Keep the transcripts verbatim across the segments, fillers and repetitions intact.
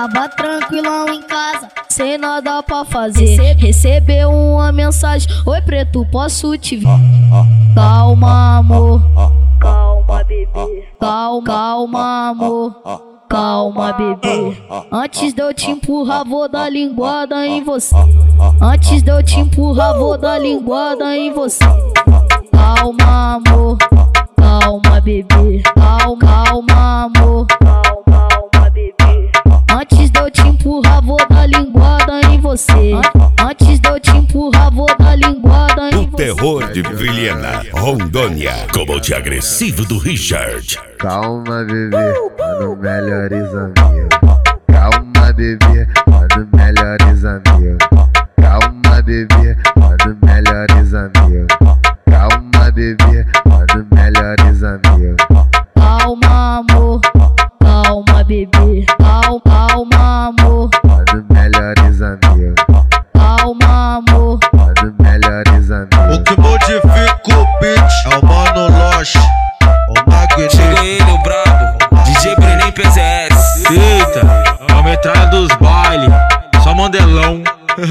Tava tranquilão em casa, sem nada pra fazer. Recebeu uma mensagem: oi preto, posso te ver? Calma amor, calma bebê, calma, calma amor, calma bebê. Antes de eu te empurrar vou dar linguada em você. Antes de eu te empurrar vou dar linguada em você. Calma amor, calma bebê, calma, calma amor, calma bebê. Antes de eu te empurrar vou dar linguada em você. Antes de eu te empurrar vou dar linguada em você. O terror de Vilhena, Rondônia, combate agressivo do Richard. Calma bebê, mano, melhores amigos. Calma bebê, mano, melhores amigos. Calma bebê, mano, melhores amigos. Calma bebê, mano, melhores amigos. Calma amor, calma bebê, calma, calma amor, mano, melhores amigos. Calma amor, mano, melhores amigos. O que modifica o beat é o Mano Loche, o Magnífico. Chegou ele, o brabo, D J Brenem P Z S. Eita, a metralha dos baile, só mandelão.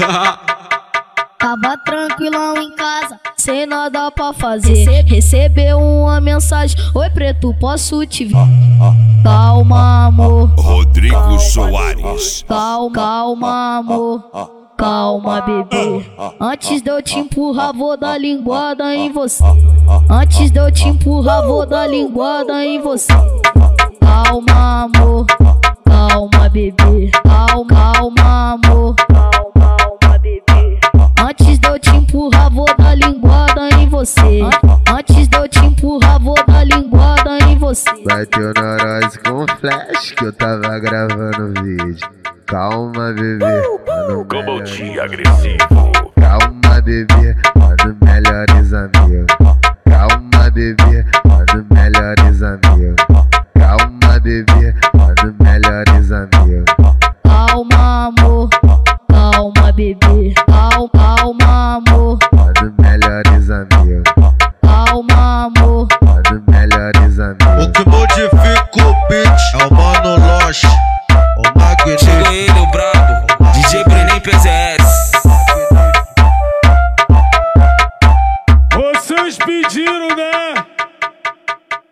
Tava tranquilão em casa, sem nada pra fazer. Recebeu uma mensagem: oi preto, posso te ver? Calma amor, Rodrigo Soares. calma, calma amor, calma bebê. Antes de eu te empurrar vou dar linguada em você. Antes de eu te empurrar vou dar linguada em você. Calma amor, calma bebê, calma, calma amor, calma bebê. Antes de eu te empurrar vou dar linguada em você. Antes de eu te empurrar vou dar linguada em você. Bateu na Rose com flash que eu tava gravando vídeo. Calma bebê, mano, Combate agressivo. calma bebê, mano, melhores amigos. Calma bebê, mano, melhores amigos.